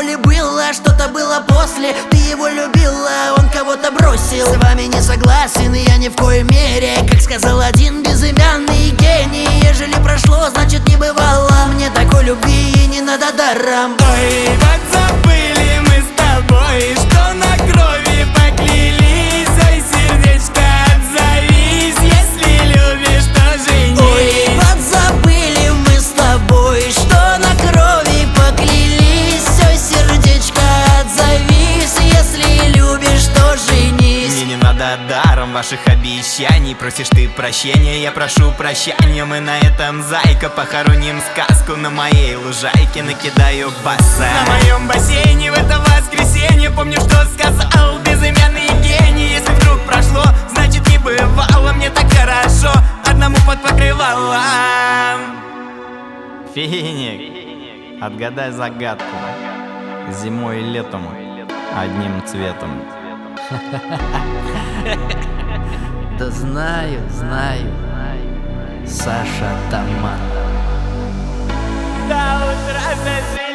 ли было, что-то было после. Ты его любила, он кого-то бросил. С вами не согласен, и я ни в коей мере. Как сказал один безымянный гений, ежели прошло, значит не бывало. Мне такой любви не надо даром. Ой, подзабыли мы с тобой, что на крови поклялись. Ой, сердечко, отзовись, если любишь, то женись. Ой, подзабыли мы с тобой, что на крови поклялись. Ой, сердечко, отзовись, если любишь, то женись. Мне не надо даром ваших обещаний. Просишь ты прощения, я прошу прощения. Мы на этом, зайка, похороним сказку. На моей лужайке накидаю баса. На моем бассейне в это воскресенье. Помню, что сказал безымянный гений. Если вдруг прошло, значит не бывало. Мне так хорошо одному под покрывалом. Финик, отгадай загадку. Зимой и летом одним цветом. Да знаю, знаю, Саша Томат. До утра,